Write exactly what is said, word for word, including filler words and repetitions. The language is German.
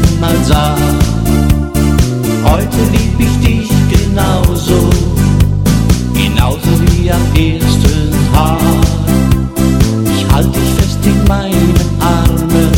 einmal sah. Heute lieb ich dich genauso, genauso wie am ersten Tag. Ich halte dich fest in meinen Armen